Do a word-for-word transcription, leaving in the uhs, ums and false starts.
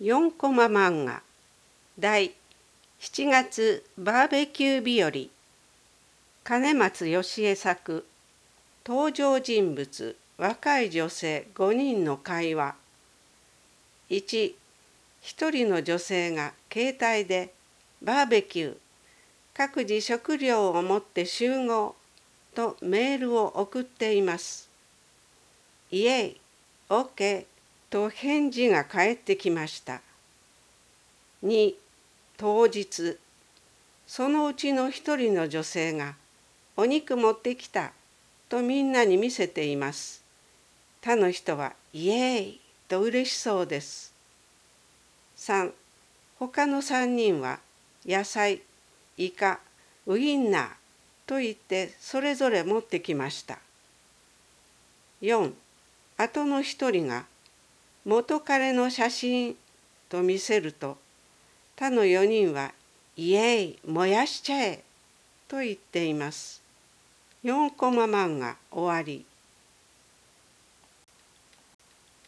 よんコマ漫画第しちがつバーベキュー日和金松義恵作登場人物若い女性ごにんの会話いち一人の女性が携帯でバーベキュー各自食料を持って集合とメールを送っています。イエイ、オッケーと返事が返ってきました。に当日そのうちの一人の女性がお肉持ってきたとみんなに見せています。他の人はイエーイと嬉しそうです。さん他のさんにんは野菜、イカ、ウインナーと言ってそれぞれ持ってきました。よん後の一人が元彼の写真と見せると他のよにんはイエーイ燃やしちゃえと言っています。よんコマ漫画終わり。